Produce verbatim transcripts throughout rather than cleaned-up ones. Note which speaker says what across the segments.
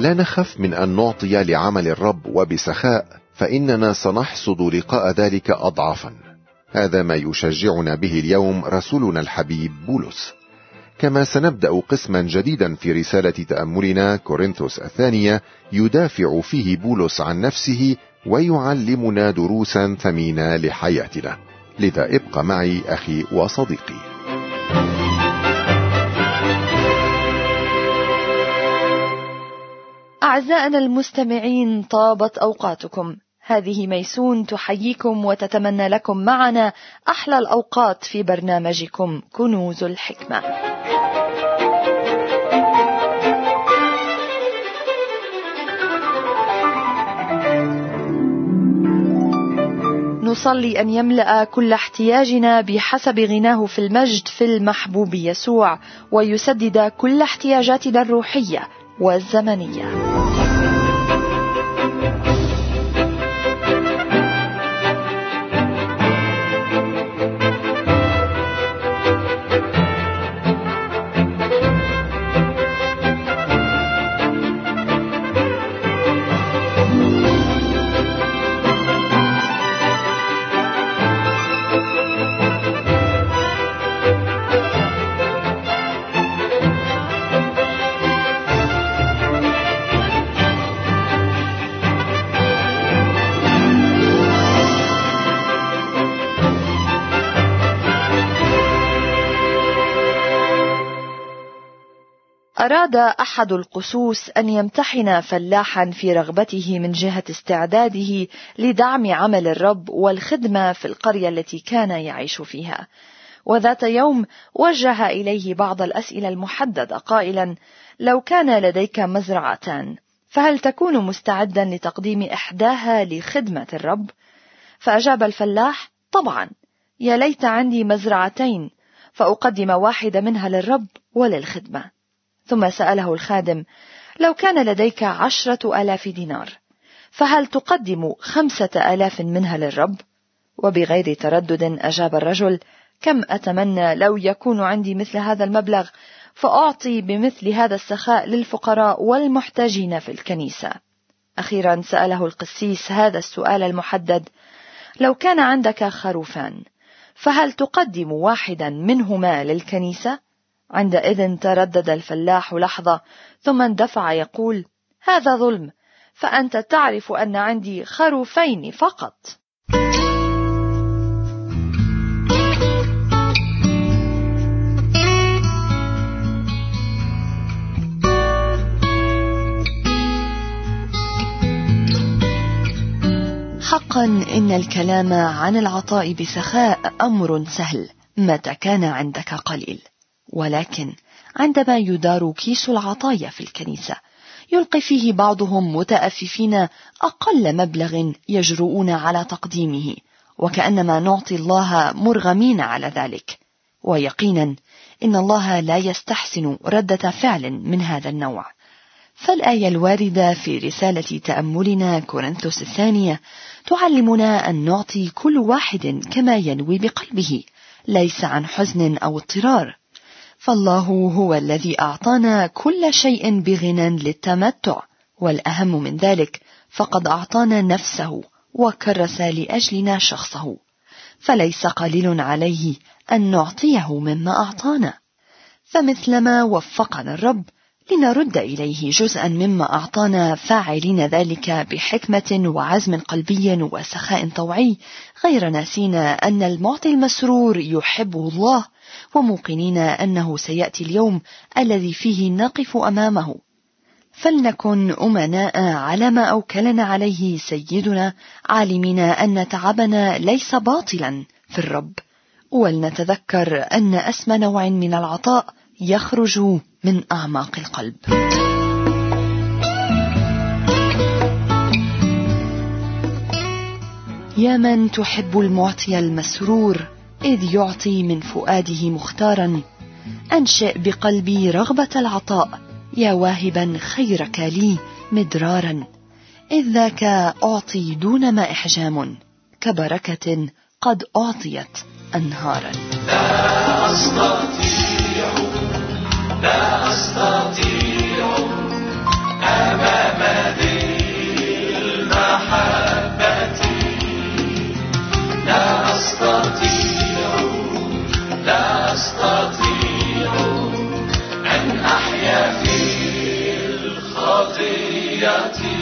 Speaker 1: لا نخف من أن نعطي لعمل الرب وبسخاء، فإننا سنحصد لقاء ذلك أضعافا. هذا ما يشجعنا به اليوم رسولنا الحبيب بولس. كما سنبدأ قسما جديدا في رسالة تأملنا كورنثوس الثانية، يدافع فيه بولس عن نفسه ويعلمنا دروسا ثمينة لحياتنا. لذا ابق معي أخي وصديقي.
Speaker 2: أعزائنا المستمعين، طابت أوقاتكم. هذه ميسون تحييكم وتتمنى لكم معنا أحلى الأوقات في برنامجكم كنوز الحكمة. نصلي أن يملأ كل احتياجنا بحسب غناه في المجد في المحبوب يسوع، ويسدد كل احتياجاتنا الروحية والزمنية. أراد أحد القسوس أن يمتحن فلاحا في رغبته من جهة استعداده لدعم عمل الرب والخدمة في القرية التي كان يعيش فيها. وذات يوم وجه إليه بعض الأسئلة المحددة قائلا: لو كان لديك مزرعتان، فهل تكون مستعدا لتقديم إحداها لخدمة الرب؟ فأجاب الفلاح: طبعا، يا ليت عندي مزرعتين، فأقدم واحدة منها للرب وللخدمة. ثم سأله الخادم: لو كان لديك عشرة آلاف دينار، فهل تقدم خمسة آلاف منها للرب؟ وبغير تردد أجاب الرجل: كم أتمنى لو يكون عندي مثل هذا المبلغ، فأعطي بمثل هذا السخاء للفقراء والمحتاجين في الكنيسة. أخيرا سأله القسيس هذا السؤال المحدد: لو كان عندك خروفان، فهل تقدم واحدا منهما للكنيسة؟ عندئذ تردد الفلاح لحظة، ثم اندفع يقول: هذا ظلم، فأنت تعرف أن عندي خروفين فقط. حقا إن الكلام عن العطاء بسخاء أمر سهل متى كان عندك قليل، ولكن عندما يدار كيس العطايا في الكنيسة يلقي فيه بعضهم متأففين أقل مبلغ يجرؤون على تقديمه، وكأنما نعطي الله مرغمين على ذلك. ويقينا إن الله لا يستحسن ردة فعل من هذا النوع. فالآية الواردة في رسالة تأملنا كورنثوس الثانية تعلمنا أن نعطي كل واحد كما ينوي بقلبه، ليس عن حزن أو اضطرار، فالله هو الذي أعطانا كل شيء بغنى للتمتع، والأهم من ذلك فقد أعطانا نفسه وكرس لأجلنا شخصه، فليس قليل عليه أن نعطيه مما أعطانا. فمثلما وفقنا الرب لنرد إليه جزءا مما أعطانا، فاعلين ذلك بحكمة وعزم قلبي وسخاء طوعي، غير ناسين أن المعطي المسرور يحبه الله، وموقنين أنه سيأتي اليوم الذي فيه نقف أمامه. فلنكن أمناء على ما أوكلنا عليه سيدنا، عالمين أن تعبنا ليس باطلا في الرب، ولنتذكر أن أسمى نوع من العطاء يخرج من أعماق القلب. يا من تحب المعطي المسرور إذ يعطي من فؤاده مختارا، أنشئ بقلبي رغبة العطاء، يا واهبا خيرك لي مدرارا، إذ ذاك أعطي دون ما إحجام، كبركة قد أعطيت أنهارا.
Speaker 3: لا أستطيع لا أستطيع أبدا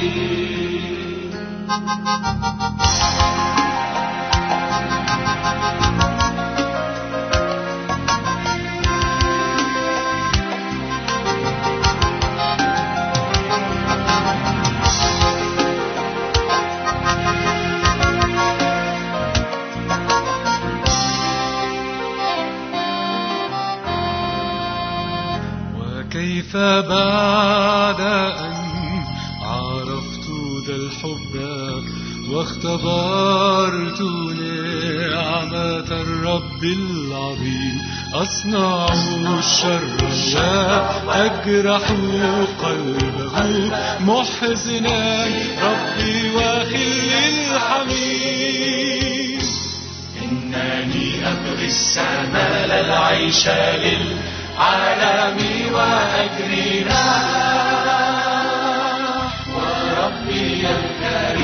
Speaker 3: كيف بعد أن عرفت ذا الحب واختبرت نعمة الرب العظيم أصنع الشر لا أجرح قلبه محزنا ربي وخلي الحميد.
Speaker 4: إنني أبغي السماء لا العيش للعالم وأجري وربي الكريم